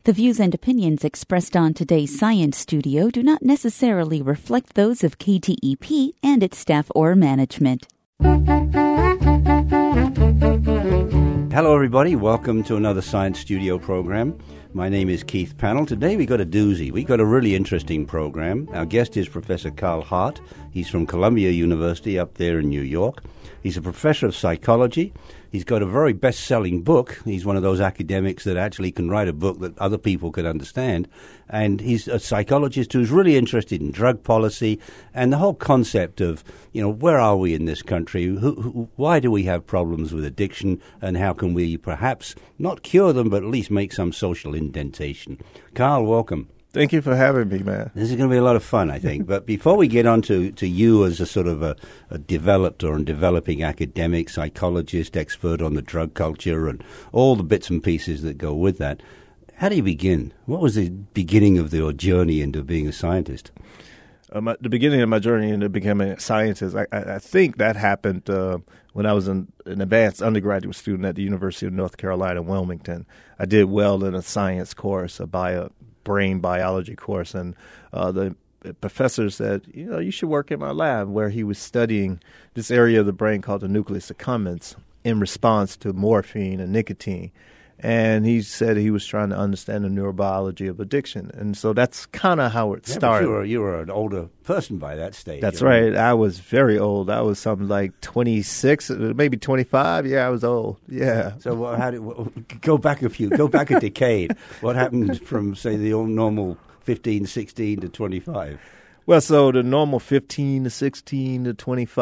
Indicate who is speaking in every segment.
Speaker 1: The views and opinions expressed on today's Science Studio do not necessarily reflect those of KTEP and its staff or management.
Speaker 2: Hello, everybody. Welcome to another Science Studio program. My name is Keith Pannell. Today we got a doozy. We got a really interesting program. Our guest is Professor Carl Hart. He's from Columbia University up there in New York. He's a professor of psychology. He's got a very best-selling book. He's one of those academics that actually can write a book that other people can understand. And he's a psychologist who's really interested in drug policy and the whole concept of, where are we in this country? Why do we have problems with addiction? And how can we perhaps not cure them, but at least make some social indentation? Carl, welcome.
Speaker 3: Thank you for having me, man.
Speaker 2: This is going to be a lot of fun, I think. But before we get on to you as a sort of a developed or developing academic, psychologist, expert on the drug culture and all the bits and pieces that go with that, how do you begin? What was the beginning of your journey into being a scientist?
Speaker 3: The beginning of my journey into becoming a scientist, I think that happened when I was an advanced undergraduate student at the University of North Carolina, Wilmington. I did well in a science course, a brain biology course, and the professor said, you should work in my lab, where he was studying this area of the brain called the nucleus accumbens in response to morphine and nicotine. And he said he was trying to understand the neurobiology of addiction. And so that's kind of how it started.
Speaker 2: But you were an older person by that stage.
Speaker 3: That's right. I was very old. I was something like 26, maybe 25. Yeah, I was old. Yeah.
Speaker 2: So go back a decade. What happened from, say, the old normal 15, 16 to 25?
Speaker 3: Well, so the normal 15 to 16 to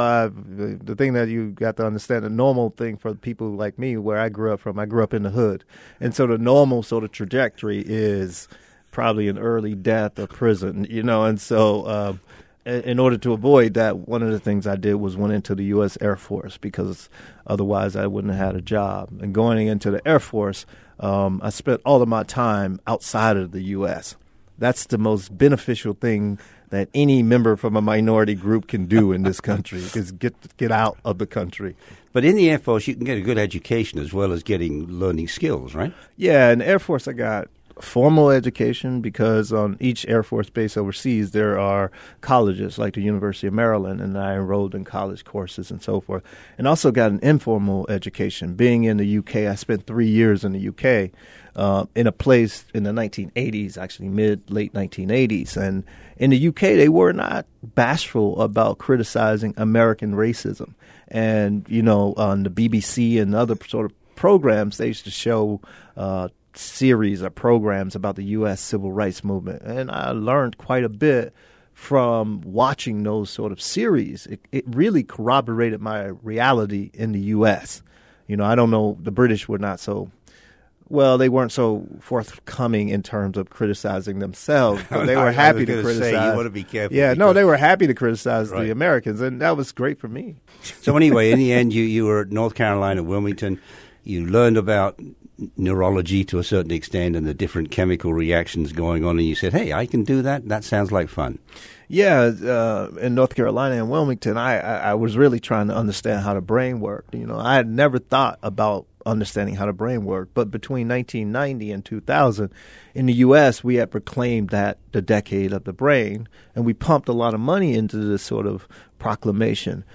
Speaker 3: 25, the thing that you got to understand, the normal thing for people like me, where I grew up in the hood. And so the normal sort of trajectory is probably an early death or prison, And so in order to avoid that, one of the things I did was went into the U.S. Air Force, because otherwise I wouldn't have had a job. And going into the Air Force, I spent all of my time outside of the U.S. That's the most beneficial thing that any member from a minority group can do in this country, is get out of the country.
Speaker 2: But in the Air Force, you can get a good education as well as learning skills, right?
Speaker 3: Yeah, in the Air Force, I got formal education, because on each Air Force base overseas, there are colleges like the University of Maryland, and I enrolled in college courses and so forth. And also got an informal education. Being in the UK, I spent 3 years in the UK, in a place in the 1980s, actually late 1980s. And in the UK, they were not bashful about criticizing American racism. And, on the BBC and other sort of programs, they used to show series of programs about the U.S. civil rights movement. And I learned quite a bit from watching those sort of series. It really corroborated my reality in the U.S. I don't know, the British were not so... Well, they weren't so forthcoming in terms of criticizing themselves, but they were happy to criticize.
Speaker 2: You want to be careful.
Speaker 3: Yeah, no, they were happy to criticize the Americans, and that was great for me.
Speaker 2: So anyway, in the end, you were at North Carolina, Wilmington. You learned about neurology to a certain extent and the different chemical reactions going on, and you said, hey, I can do that. That sounds like fun.
Speaker 3: Yeah, in North Carolina and Wilmington, I was really trying to understand how the brain worked. I had never thought about understanding how the brain worked. But between 1990 and 2000, in the U.S., we had proclaimed that the decade of the brain, and we pumped a lot of money into this sort of proclamation.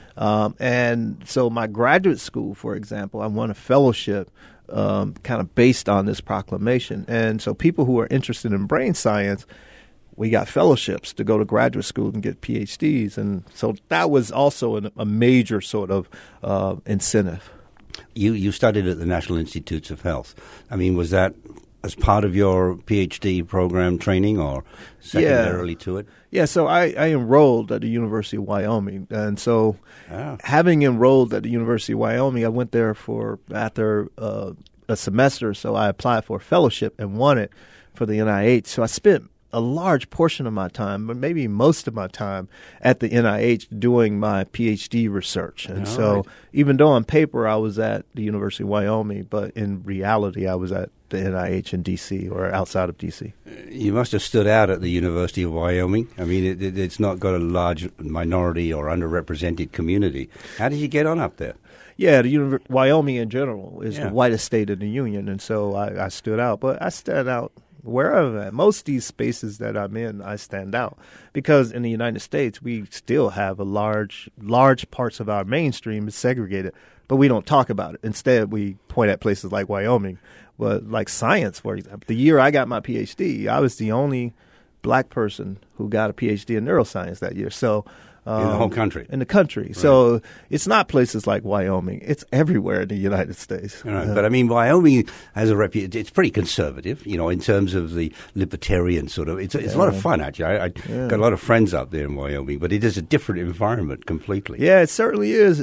Speaker 3: And so my graduate school, for example, I won a fellowship kind of based on this proclamation. And so people who are interested in brain science, we got fellowships to go to graduate school and get PhDs. And so that was also a major sort of incentive.
Speaker 2: You studied at the National Institutes of Health. I mean, was that as part of your PhD program training or secondarily to it? Yeah, so I enrolled at the University of Wyoming. And so having enrolled at the University of Wyoming, I went there after a semester. So I applied for a fellowship and won it for the NIH. So I spent a large portion of my time, but maybe most of my time at the NIH doing my PhD research. And even though on paper I was at the University of Wyoming, but in reality I was at the NIH in D.C. or outside of D.C. You must have stood out at the University of Wyoming. I mean, it's not got a large minority or underrepresented community. How did you get on up there? Yeah, Wyoming in general is the whitest state in the union, and so I stood out. But I stand out
Speaker 3: wherever. Most of these spaces that I'm in, I stand out because in the United States, we still have a large parts of our mainstream is segregated, but we don't talk about it. Instead, we point at places like Wyoming, like science, for example. The year I got my PhD, I was the only black person who got a PhD in neuroscience that year. So.
Speaker 2: In the whole country.
Speaker 3: In the country. Right. So it's not places like Wyoming. It's everywhere in the United States.
Speaker 2: Right. But I mean, Wyoming has a reputation. It's pretty conservative, in terms of the libertarian sort of. It's a lot of fun, actually. I got a lot of friends up there in Wyoming, but it is a different environment completely.
Speaker 3: Yeah, it certainly is.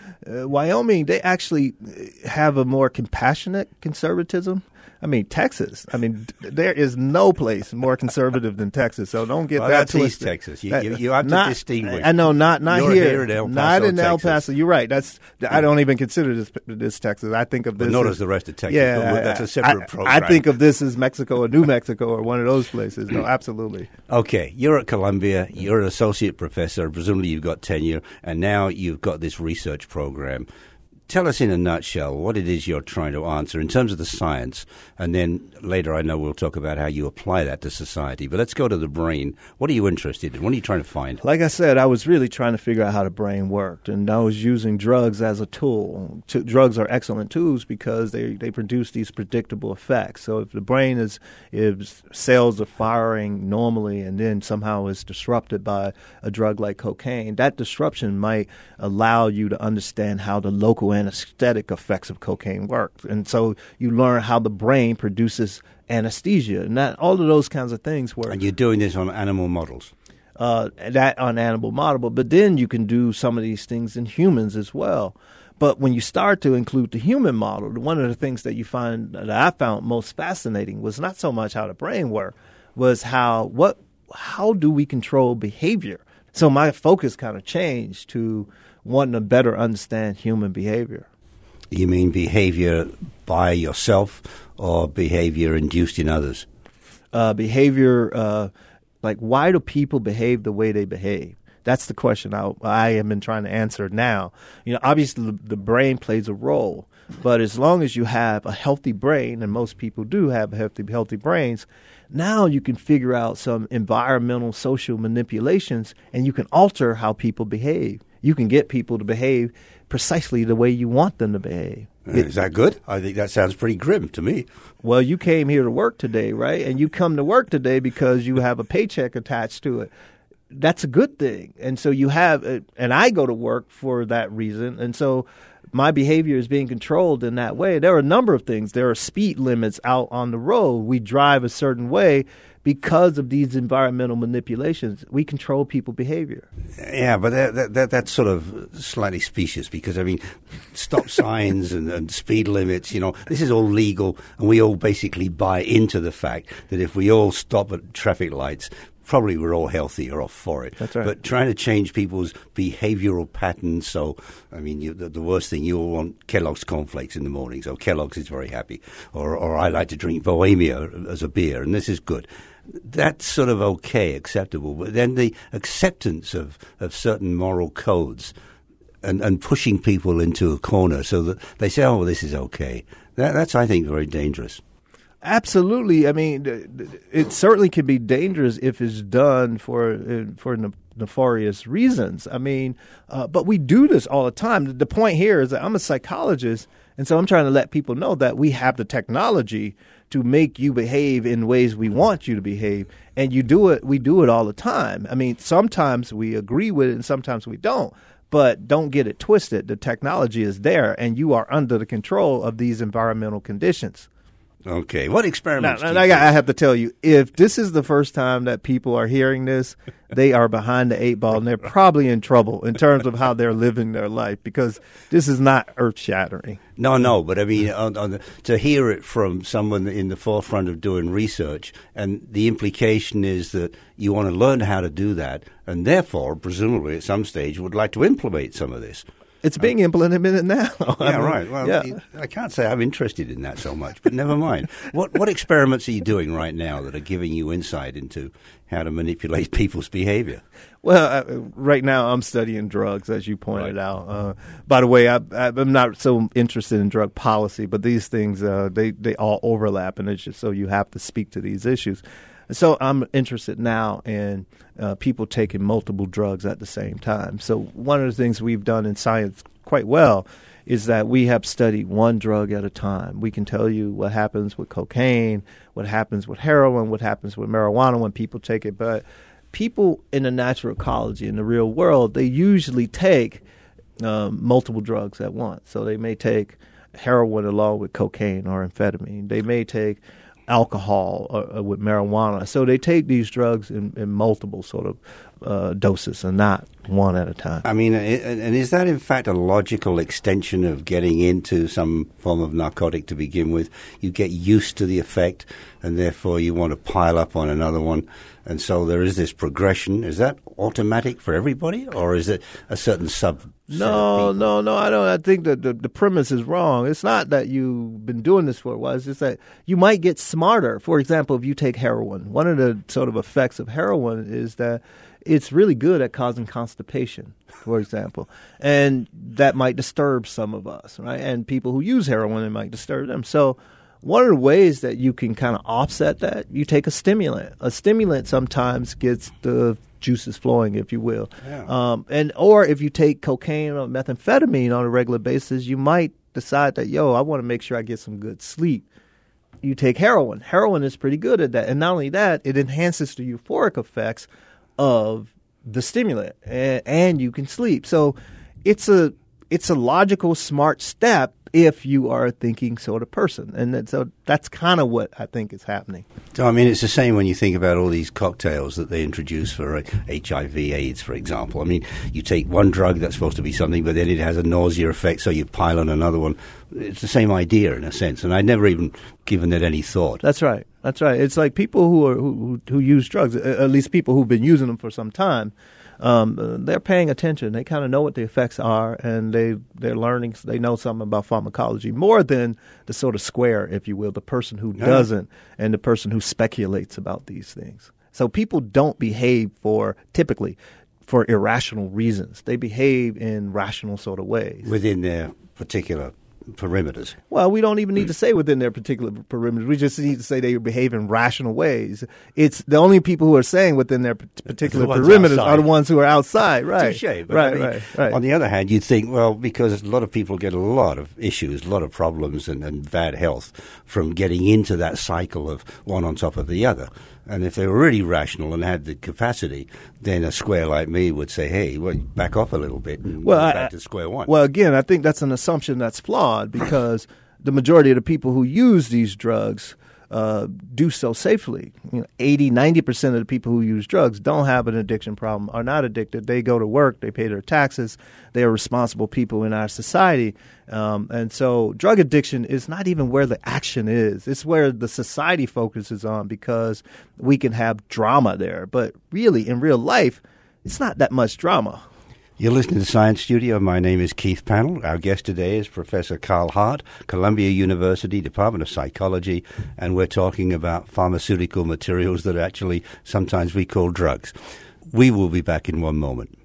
Speaker 3: Wyoming, they actually have a more compassionate conservatism. I mean, Texas. I mean, there is no place more conservative than Texas. So don't get that twisted.
Speaker 2: East Texas. You have to distinguish.
Speaker 3: I know, not
Speaker 2: You're
Speaker 3: here.
Speaker 2: In El Paso,
Speaker 3: not in
Speaker 2: Texas.
Speaker 3: El Paso. You're right. I don't even consider this Texas. I think of this.
Speaker 2: But not as the rest of Texas.
Speaker 3: Yeah,
Speaker 2: that's a separate program.
Speaker 3: I think of this as Mexico or New Mexico or one of those places. No, absolutely.
Speaker 2: Okay, you're at Columbia. You're an associate professor. Presumably, you've got tenure, and now you've got this research program. Tell us in a nutshell what it is you're trying to answer in terms of the science, and then later I know we'll talk about how you apply that to society. But let's go to the brain. What are you interested in? What are you trying to find?
Speaker 3: Like I said, I was really trying to figure out how the brain worked, and I was using drugs as a tool. Drugs are excellent tools because they produce these predictable effects. So if the brain if cells are firing normally and then somehow is disrupted by a drug like cocaine, that disruption might allow you to understand how the local anesthetic effects of cocaine work. And so you learn how the brain produces anesthesia and all of those kinds of things work.
Speaker 2: And you're doing this on animal models?
Speaker 3: That on animal model, but then you can do some of these things in humans as well. But when you start to include the human model, one of the things that I found most fascinating was not so much how the brain worked, was how do we control behavior? So my focus kind of changed to wanting to better understand human behavior.
Speaker 2: You mean behavior by yourself or behavior induced in others?
Speaker 3: Behavior, like why do people behave the way they behave? That's the question I have been trying to answer now. Obviously the brain plays a role, but as long as you have a healthy brain, and most people do have healthy brains, now you can figure out some environmental social manipulations, and you can alter how people behave. You can get people to behave precisely the way you want them to behave.
Speaker 2: Is that good? I think that sounds pretty grim to me.
Speaker 3: Well, you came here to work today, right? And you come to work today because you have a paycheck attached to it. That's a good thing. And so you have, and I go to work for that reason. And so my behavior is being controlled in that way. There are a number of things. There are speed limits out on the road. We drive a certain way because of these environmental manipulations. We control people's behavior.
Speaker 2: Yeah, but that's sort of slightly specious because, I mean, stop signs and speed limits, this is all legal, and we all basically buy into the fact that if we all stop at traffic lights, probably we're all healthier off for it.
Speaker 3: That's right.
Speaker 2: But trying to change people's behavioral patterns, so, I mean, the worst thing, you all want Kellogg's cornflakes in the morning, so Kellogg's is very happy. Or I like to drink Bohemia as a beer, and this is good. That's sort of okay, acceptable. But then the acceptance of certain moral codes and pushing people into a corner so that they say, oh, well, this is okay. That's, I think, very dangerous.
Speaker 3: Absolutely. I mean, it certainly can be dangerous if it's done for nefarious reasons. I mean, but we do this all the time. The point here is that I'm a psychologist, and so I'm trying to let people know that we have the technology to make you behave in ways we want you to behave, and we do it all the time. I mean, sometimes we agree with it and sometimes we don't, but don't get it twisted. The technology is there, and you are under the control of these environmental conditions.
Speaker 2: Okay. What experiments?
Speaker 3: Now, I have to tell you, if this is the first time that people are hearing this, they are behind the 8 ball, and they're probably in trouble in terms of how they're living their life, because this is not earth-shattering.
Speaker 2: No, but I mean, to hear it from someone in the forefront of doing research, and the implication is that you want to learn how to do that, and therefore, presumably at some stage, would like to implement some of this.
Speaker 3: It's being implemented now.
Speaker 2: Right. Well, I can't say I'm interested in that so much, but never mind. What experiments are you doing right now that are giving you insight into how to manipulate people's behavior?
Speaker 3: Well, right now I'm studying drugs, as you pointed out. By the way, I'm not so interested in drug policy, but these things, they all overlap, and it's just so you have to speak to these issues. So I'm interested now in people taking multiple drugs at the same time. So one of the things we've done in science quite well is that we have studied one drug at a time. We can tell you what happens with cocaine, what happens with heroin, what happens with marijuana when people take it. But people in the natural ecology, in the real world, they usually take multiple drugs at once. So they may take heroin along with cocaine or amphetamine. They may take alcohol with marijuana. So they take these drugs in multiple sort of doses and not one at a time.
Speaker 2: I mean, and is that in fact a logical extension of getting into some form of narcotic to begin with? You get used to the effect and therefore you want to pile up on another one. And so there is this progression. Is that automatic for everybody, or is it a certain subset?
Speaker 3: No, I don't. I think that the premise is wrong. It's not that you've been doing this for a while. It's just that you might get smarter. For example, if you take heroin, one of the sort of effects of heroin is that it's really good at causing constipation, for example. And that might disturb some of us, right? And people who use heroin, it might disturb them. So one of the ways that you can kind of offset that, you take a stimulant. A stimulant sometimes gets the juices flowing, if you will. Yeah. Or if you take cocaine or methamphetamine on a regular basis, you might decide that, I want to make sure I get some good sleep. You take heroin. Heroin is pretty good at that. And not only that, it enhances the euphoric effects of the stimulant, and you can sleep. So it's a logical, smart step if you are a thinking sort of person. And so that's kind of what I think is happening.
Speaker 2: So, I mean, it's the same when you think about all these cocktails that they introduce for HIV, AIDS, for example. I mean, you take one drug that's supposed to be something, but then it has a nausea effect, so you pile on another one. It's the same idea in a sense, and I'd never even given it any thought.
Speaker 3: That's right. It's like people who use drugs, at least people who've been using them for some time, they're paying attention. They kind of know what the effects are, and they're learning. They know something about pharmacology more than the sort of square, if you will, the person who doesn't and the person who speculates about these things. So people don't behave typically for irrational reasons. They behave in rational sort of ways
Speaker 2: within their particular perimeters.
Speaker 3: Well, we don't even need to say within their particular perimeters. We just need to say they behave in rational ways. It's the only people who are saying within their particular perimeters outside are the ones who are outside. Right.
Speaker 2: Touché.
Speaker 3: Right.
Speaker 2: On the other hand, you'd think, well, because a lot of people get a lot of issues, a lot of problems and bad health from getting into that cycle of one on top of the other. And if they were really rational and had the capacity, then a square like me would say, hey, back off a little bit and go back to square one.
Speaker 3: Well, again, I think that's an assumption that's flawed because the majority of the people who use these drugs do so safely. 80, 90% of the people who use drugs don't have an addiction problem, are not addicted. They go to work, they pay their taxes, they are responsible people in our society. And so drug addiction is not even where the action is. It's where the society focuses on because we can have drama there. But really, in real life, it's not that much drama.
Speaker 2: You're listening to Science Studio. My name is Keith Pannell. Our guest today is Professor Carl Hart, Columbia University, Department of Psychology, and we're talking about pharmaceutical materials that actually sometimes we call drugs. We will be back in one moment.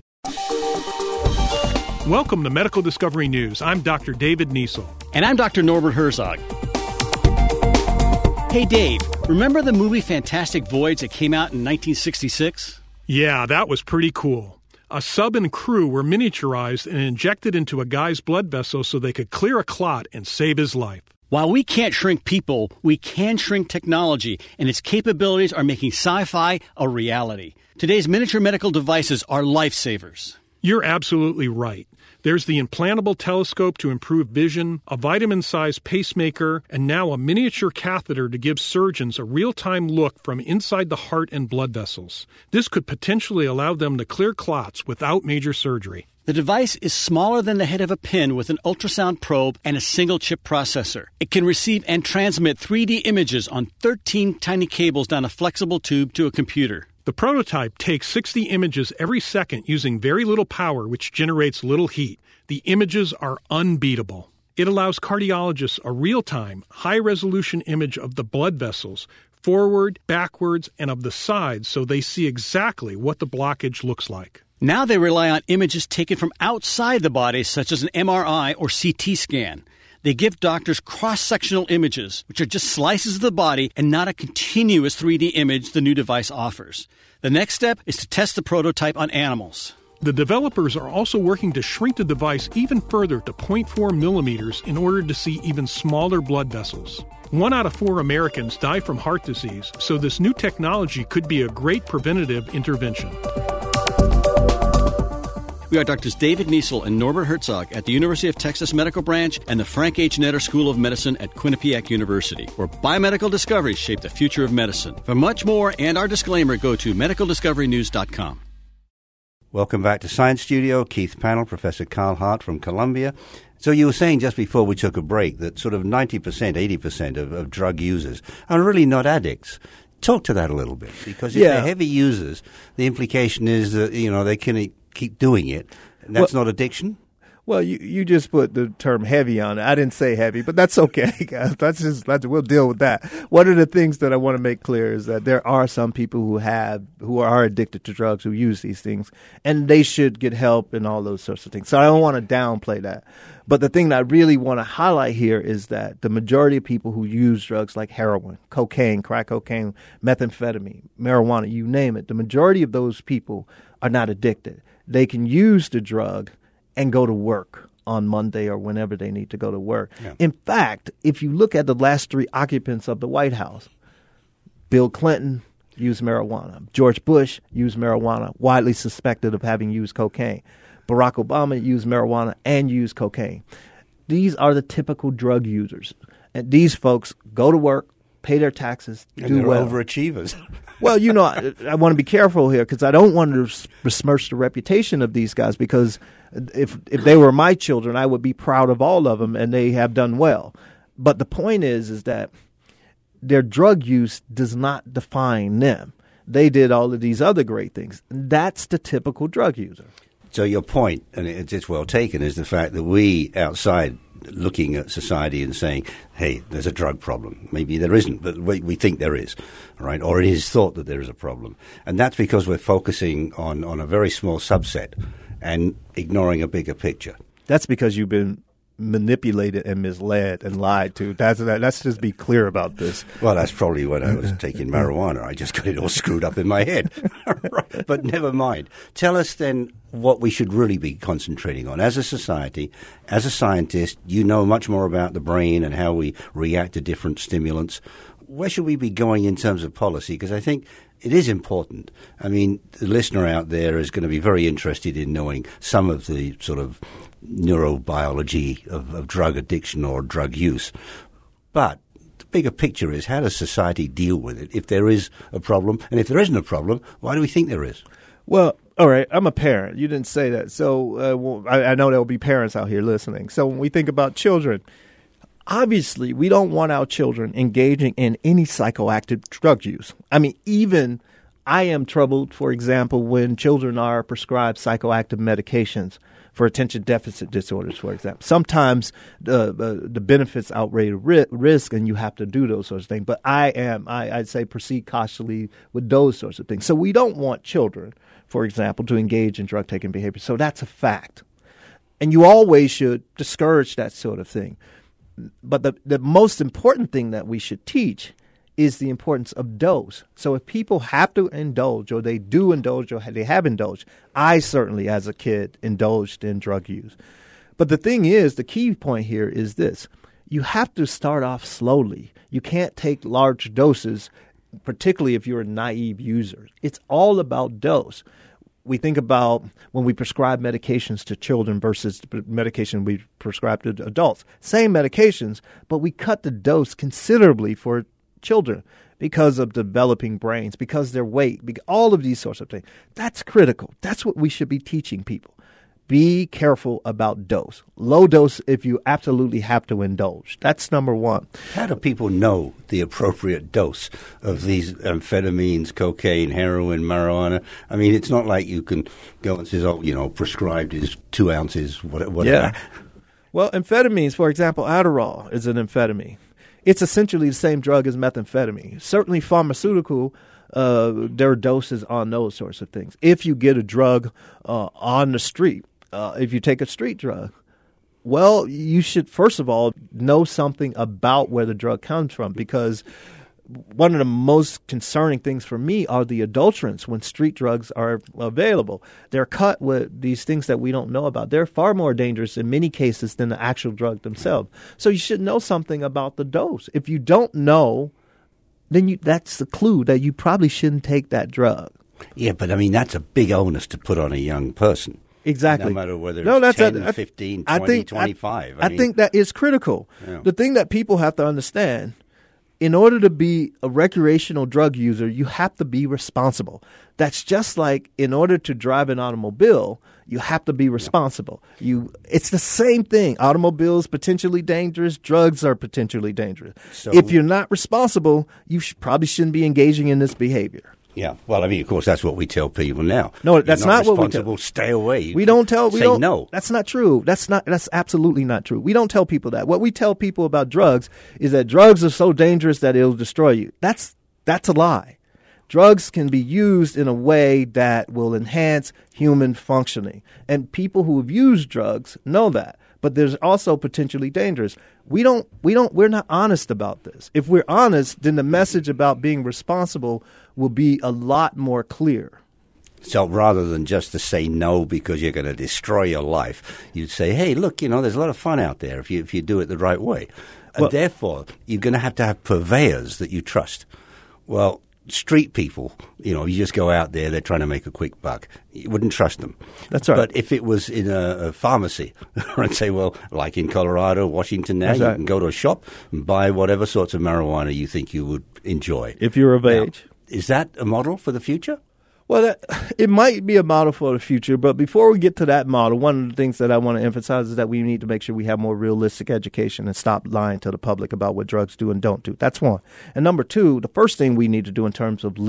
Speaker 4: Welcome to Medical Discovery News. I'm Dr. David Niesel.
Speaker 5: And I'm Dr. Norbert Herzog. Hey, Dave, remember the movie Fantastic Voyage that came out in 1966?
Speaker 4: Yeah, that was pretty cool. A sub and crew were miniaturized and injected into a guy's blood vessel so they could clear a clot and save his life.
Speaker 5: While we can't shrink people, we can shrink technology, and its capabilities are making sci-fi a reality. Today's miniature medical devices are lifesavers.
Speaker 4: You're absolutely right. There's the implantable telescope to improve vision, a vitamin-sized pacemaker, and now a miniature catheter to give surgeons a real-time look from inside the heart and blood vessels. This could potentially allow them to clear clots without major surgery.
Speaker 5: The device is smaller than the head of a pin with an ultrasound probe and a single-chip processor. It can receive and transmit 3D images on 13 tiny cables down a flexible tube to a computer.
Speaker 4: The prototype takes 60 images every second using very little power, which generates little heat. The images are unbeatable. It allows cardiologists a real-time, high-resolution image of the blood vessels, forward, backwards, and of the sides, so they see exactly what the blockage looks like.
Speaker 5: Now they rely on images taken from outside the body, such as an MRI or CT scan. They give doctors cross-sectional images, which are just slices of the body and not a continuous 3D image the new device offers. The next step is to test the prototype on animals.
Speaker 4: The developers are also working to shrink the device even further to 0.4 millimeters in order to see even smaller blood vessels. 1 out of 4 Americans die from heart disease, so this new technology could be a great preventative intervention.
Speaker 5: We are Drs. David Niesel and Norbert Herzog at the University of Texas Medical Branch and the Frank H. Netter School of Medicine at Quinnipiac University, where biomedical discoveries shape the future of medicine. For much more and our disclaimer, go to medicaldiscoverynews.com.
Speaker 2: Welcome back to Science Studio. Keith Panel, Professor Carl Hart from Columbia. So you were saying just before we took a break that sort of 90%, 80% of drug users are really not addicts. Talk to that a little bit, because if they're heavy users, the implication is that, they can keep doing it, and that's not addiction?
Speaker 3: Well, you just put the term heavy on it. I didn't say heavy, but that's okay, guys. We'll deal with that. One of the things that I want to make clear is that there are some people who are addicted to drugs, who use these things, and they should get help and all those sorts of things. So I don't want to downplay that. But the thing that I really want to highlight here is that the majority of people who use drugs like heroin, cocaine, crack cocaine, methamphetamine, marijuana, you name it, the majority of those people are not addicted. They can use the drug and go to work on Monday or whenever they need to go to work. Yeah. In fact, if you look at the last 3 occupants of the White House, Bill Clinton used marijuana. George Bush used marijuana, widely suspected of having used cocaine. Barack Obama used marijuana and used cocaine. These are the typical drug users. And these folks go to work, pay their taxes,
Speaker 2: and
Speaker 3: do
Speaker 2: they're
Speaker 3: well.
Speaker 2: Overachievers.
Speaker 3: Well, I want to be careful here because I don't want to besmirch the reputation of these guys, because if they were my children, I would be proud of all of them, and they have done well. But the point is that their drug use does not define them. They did all of these other great things. That's the typical drug user.
Speaker 2: So your point, and it's well taken, is the fact that we outside looking at society and saying, hey, there's a drug problem. Maybe there isn't, but we think there is, right? Or it is thought that there is a problem. And that's because we're focusing on a very small subset and ignoring a bigger picture.
Speaker 3: That's because you've been manipulated and misled and lied to. Let's just be clear about this.
Speaker 2: Well, that's probably when I was taking marijuana. I just got it all screwed up in my head. Right. But never mind. Tell us then what we should really be concentrating on. As a society, as a scientist, you know much more about the brain and how we react to different stimulants. Where should we be going in terms of policy? Because I think it is important. I mean, the listener out there is going to be very interested in knowing some of the sort of neurobiology of drug addiction or drug use. But the bigger picture is, how does society deal with it if there is a problem? And if there isn't a problem, why do we think there is?
Speaker 3: Well, all right, I'm a parent. You didn't say that. So I know there will be parents out here listening. So when we think about children, obviously we don't want our children engaging in any psychoactive drug use. I mean, even I am troubled, for example, when children are prescribed psychoactive medications for attention deficit disorders, for example. Sometimes the benefits outweigh the risk, and you have to do those sorts of things. But I'd say proceed cautiously with those sorts of things. So we don't want children, for example, to engage in drug-taking behavior. So that's a fact. And you always should discourage that sort of thing. But the most important thing that we should teach is the importance of dose. So if people have to indulge, or they do indulge, or they have indulged, I certainly as a kid indulged in drug use. But the thing is, the key point here is this. You have to start off slowly. You can't take large doses, particularly if you're a naive user. It's all about dose. We think about when we prescribe medications to children versus medication we prescribe to adults. Same medications, but we cut the dose considerably for children because of developing brains, because their weight, all of these sorts of things. That's critical. That's what we should be teaching people. be careful about dose. Low dose if you absolutely have to indulge. That's number one.
Speaker 2: How do people know the appropriate dose of these amphetamines, cocaine, heroin, marijuana? I mean, it's not like you can go and say, prescribed is 2 ounces, whatever.
Speaker 3: Yeah. Well, amphetamines, for example, Adderall is an amphetamine. It's essentially the same drug as methamphetamine. Certainly pharmaceutical, there are doses on those sorts of things. If you get a drug on the street, if you take a street drug, well, you should, first of all, know something about where the drug comes from, because one of the most concerning things for me are the adulterants when street drugs are available. They're cut with these things that we don't know about. They're far more dangerous in many cases than the actual drug themselves. So you should know something about the dose. If you don't know, then that's the clue that you probably shouldn't take that drug.
Speaker 2: Yeah, but I mean, that's a big onus to put on a young person.
Speaker 3: Exactly.
Speaker 2: No matter whether it's 10, 15, 20, 25.
Speaker 3: I think that is critical.
Speaker 2: Yeah.
Speaker 3: The thing that people have to understand, in order to be a recreational drug user, you have to be responsible. That's just like in order to drive an automobile, you have to be responsible. It's the same thing. Automobiles potentially dangerous. Drugs are potentially dangerous. So, if you're not responsible, you probably shouldn't be engaging in this behavior.
Speaker 2: Yeah, well, I mean, of course, that's what we tell people now.
Speaker 3: No, that's not what we tell.
Speaker 2: Stay away.
Speaker 3: We don't tell.
Speaker 2: Say no.
Speaker 3: That's not true. That's absolutely not true. We don't tell people that. What we tell people about drugs is that drugs are so dangerous that it'll destroy you. That's a lie. Drugs can be used in a way that will enhance human functioning, and people who have used drugs know that. But there's also potentially dangerous. We're not honest about this. If we're honest, then the message about being responsible will be a lot more clear.
Speaker 2: So rather than just to say no because you're going to destroy your life, you'd say, hey, look, there's a lot of fun out there if you do it the right way. And therefore, you're going to have purveyors that you trust. Well, street people, you just go out there, they're trying to make a quick buck. You wouldn't trust them.
Speaker 3: That's right.
Speaker 2: But if it was in a pharmacy, I'd say, well, like in Colorado, Washington now, you can go to a shop and buy whatever sorts of marijuana you think you would enjoy.
Speaker 3: If you're of age.
Speaker 2: Is that a model for the future?
Speaker 3: Well, it might be a model for the future, but before we get to that model, one of the things that I want to emphasize is that we need to make sure we have more realistic education and stop lying to the public about what drugs do and don't do. That's one. And number two, the first thing we need to do in terms of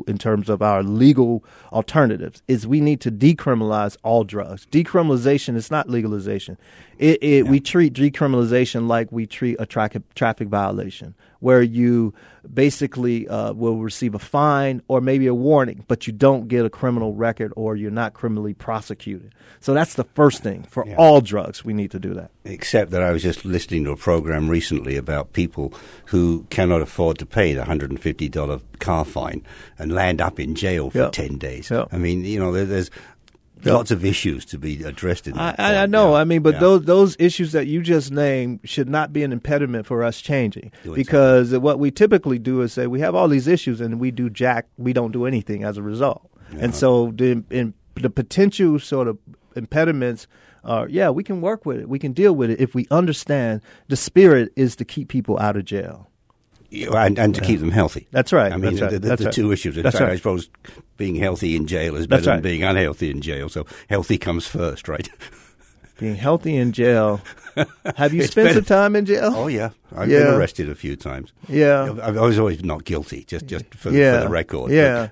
Speaker 3: our legal alternatives is we need to decriminalize all drugs. Decriminalization is not legalization. We treat decriminalization like we treat a traffic violation, where you basically will receive a fine or maybe a warning, but you don't get a criminal record or you're not criminally prosecuted. So that's the first thing. For all drugs, we need to do that.
Speaker 2: Except that I was just listening to a program recently about people who cannot afford to pay the $150 car fine and land up in jail for 10 days. Yep. I mean, there's lots of issues to be addressed in that.
Speaker 3: I know. I mean, but those issues that you just named should not be an impediment for us changing. Because what we typically do is say we have all these issues and we don't do anything as a result. Yeah. And so the potential sort of impediments are, we can work with it. We can deal with it if we understand the spirit is to keep people out of jail.
Speaker 2: And to keep them healthy.
Speaker 3: That's right.
Speaker 2: I mean, the two issues. In fact, I suppose being healthy in jail is better than being unhealthy in jail. So healthy comes first, right?
Speaker 3: Being healthy in jail. Have you spent some time in jail?
Speaker 2: Oh, yeah. I've been arrested a few times.
Speaker 3: Yeah.
Speaker 2: I was always not guilty, just for the record.
Speaker 3: Yeah.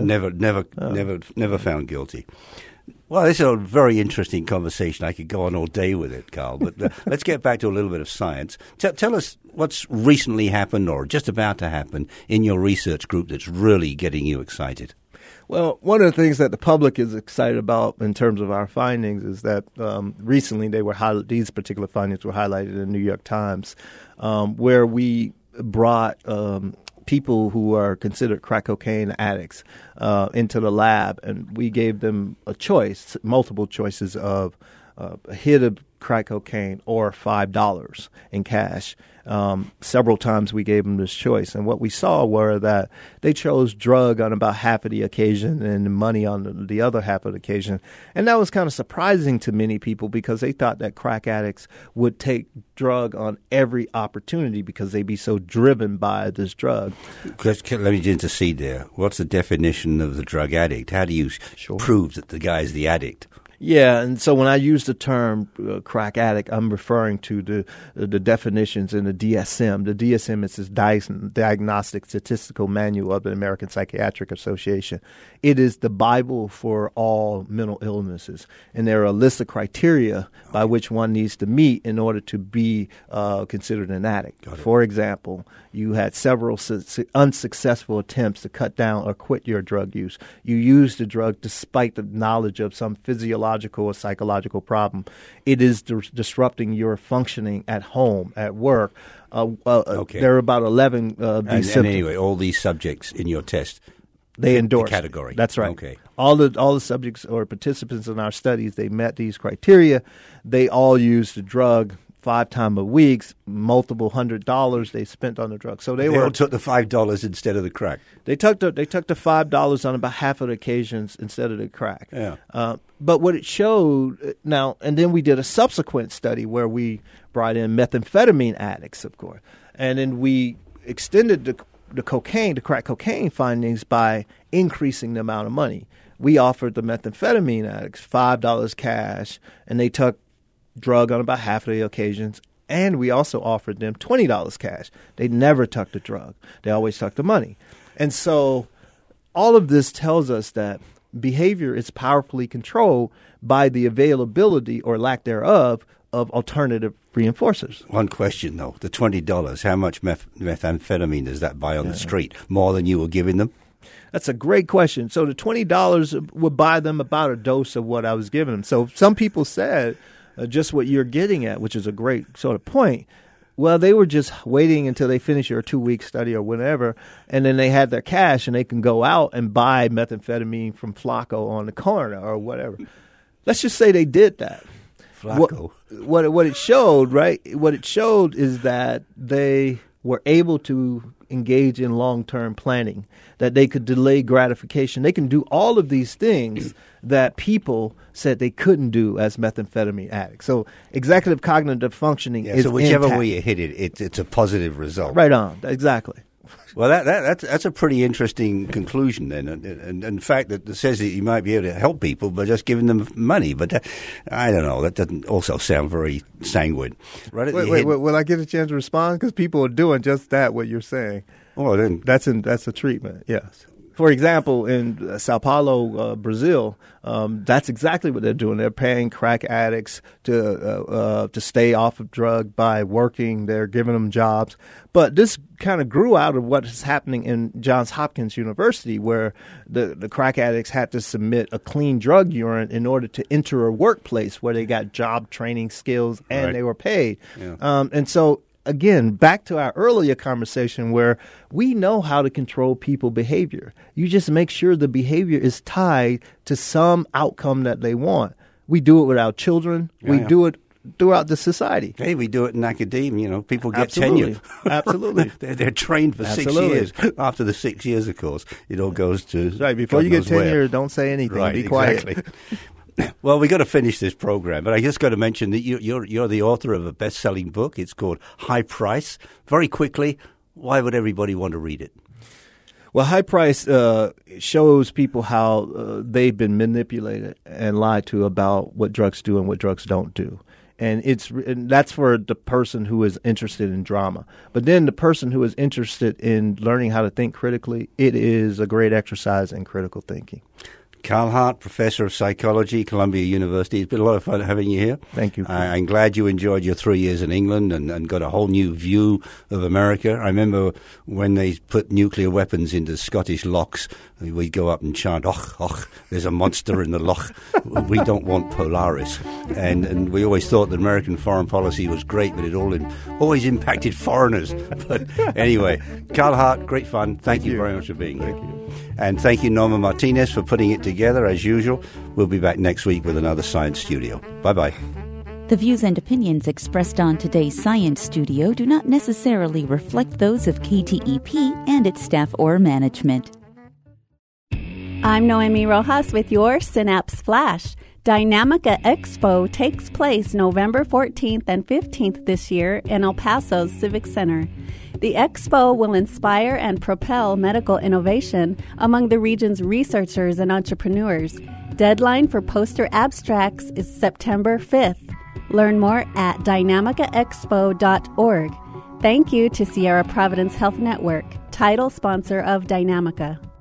Speaker 2: Never found guilty. Well, this is a very interesting conversation. I could go on all day with it, Carl. But let's get back to a little bit of science. Tell us what's recently happened or just about to happen in your research group that's really getting you excited.
Speaker 3: Well, one of the things that the public is excited about in terms of our findings is that recently these particular findings were highlighted in the New York Times, where we brought people who are considered crack cocaine addicts into the lab, and we gave them a choice, multiple choices of a hit of crack cocaine or $5 in cash. Several times we gave them this choice, and what we saw were that they chose drug on about half of the occasion and money on the other half of the occasion. And that was kind of surprising to many people because they thought that crack addicts would take drug on every opportunity because they'd be so driven by this drug.
Speaker 2: Let me intercede there. What's the definition of the drug addict? How do you prove that the guy's the addict?
Speaker 3: Yeah, and so when I use the term crack addict, I'm referring to the definitions in the DSM. The DSM is this Diagnostic Statistical Manual of the American Psychiatric Association. It is the Bible for all mental illnesses, and there are a list of criteria by which one needs to meet in order to be considered an addict. For example, you had several unsuccessful attempts to cut down or quit your drug use. You used the drug despite the knowledge of some physiological or psychological problem. It is disrupting your functioning at home, at work. There are about 11 these symptoms.
Speaker 2: And anyway, all these subjects in your test,
Speaker 3: they endorse
Speaker 2: the category.
Speaker 3: That's right.
Speaker 2: Okay.
Speaker 3: All the subjects or participants in our studies, they met these criteria. They all used the drug 5 times a week, multiple $100 they spent on the drug. So they
Speaker 2: all took the $5 instead of the crack.
Speaker 3: They took the $5 on about half of the occasions instead of the crack.
Speaker 2: Yeah.
Speaker 3: But what it showed now, and then we did a subsequent study where we brought in methamphetamine addicts, of course, and then we extended the crack cocaine findings by increasing the amount of money. We offered the methamphetamine addicts $5 cash, and they took drug on about half of the occasions, and we also offered them $20 cash. They never took the drug. They always took the money. And so all of this tells us that behavior is powerfully controlled by the availability or lack thereof of alternative reinforcers.
Speaker 2: One question, though. The $20, how much methamphetamine does that buy on the street? More than you were giving them?
Speaker 3: That's a great question. So the $20 would buy them about a dose of what I was giving them. So some people said just what you're getting at, which is a great sort of point. Well, they were just waiting until they finish your 2-week study or whatever, and then they had their cash and they can go out and buy methamphetamine from Flacco on the corner or whatever. Let's just say they did that.
Speaker 2: Flacco.
Speaker 3: What it showed, right? What it showed is that they were able to engage in long-term planning, that they could delay gratification. They can do all of these things that people said they couldn't do as methamphetamine addicts. So executive cognitive functioning is
Speaker 2: so whichever
Speaker 3: intact.
Speaker 2: way you hit it, it's a positive result.
Speaker 3: Right on. Exactly.
Speaker 2: Well, that's a pretty interesting conclusion then, and in fact, that says that you might be able to help people by just giving them money. But I don't know. That doesn't also sound very sanguine.
Speaker 3: Right? Wait. Will I get a chance to respond? Because people are doing just that. What you're saying.
Speaker 2: Oh, then
Speaker 3: that's a treatment. Yes. For example, in Sao Paulo, Brazil, that's exactly what they're doing. They're paying crack addicts to stay off of drug by working. They're giving them jobs. But this kind of grew out of what is happening in Johns Hopkins University, where the crack addicts had to submit a clean drug urine in order to enter a workplace where they got job training skills and they were paid. Yeah. And so, again, back to our earlier conversation where we know how to control people behavior. You just make sure the behavior is tied to some outcome that they want. We do it with our children. We do it throughout the society.
Speaker 2: Hey, we do it in academia. People get tenure.
Speaker 3: Absolutely.
Speaker 2: They're trained for 6 years. After the 6 years, of course, it all goes to
Speaker 3: right. Before you get tenure, don't say anything.
Speaker 2: Right,
Speaker 3: be quiet.
Speaker 2: Exactly. Well, we got to finish this program, but I just got to mention that you're the author of a best-selling book. It's called High Price. Very quickly, why would everybody want to read it?
Speaker 3: Well, High Price shows people how they've been manipulated and lied to about what drugs do and what drugs don't do. And that's for the person who is interested in drama. But then the person who is interested in learning how to think critically, it is a great exercise in critical thinking.
Speaker 2: Carl Hart, Professor of Psychology, Columbia University. It's been a lot of fun having you here.
Speaker 3: Thank you.
Speaker 2: I'm glad you enjoyed your 3 years in England and got a whole new view of America. I remember when they put nuclear weapons into Scottish lochs, we'd go up and chant, "Och, och, there's a monster in the loch. We don't want Polaris." And we always thought that American foreign policy was great, but it always impacted foreigners. But anyway, Carl Hart, great fun. Thank you very much for being here.
Speaker 3: Thank you.
Speaker 2: And thank you, Norma Martinez, for putting it together, as usual. We'll be back next week with another Science Studio. Bye-bye.
Speaker 1: The views and opinions expressed on today's Science Studio do not necessarily reflect those of KTEP and its staff or management.
Speaker 6: I'm Noemi Rojas with your Synapse Flash. Dynamica Expo takes place November 14th and 15th this year in El Paso's Civic Center. The expo will inspire and propel medical innovation among the region's researchers and entrepreneurs. Deadline for poster abstracts is September 5th. Learn more at dynamicaexpo.org. Thank you to Sierra Providence Health Network, title sponsor of Dynamica.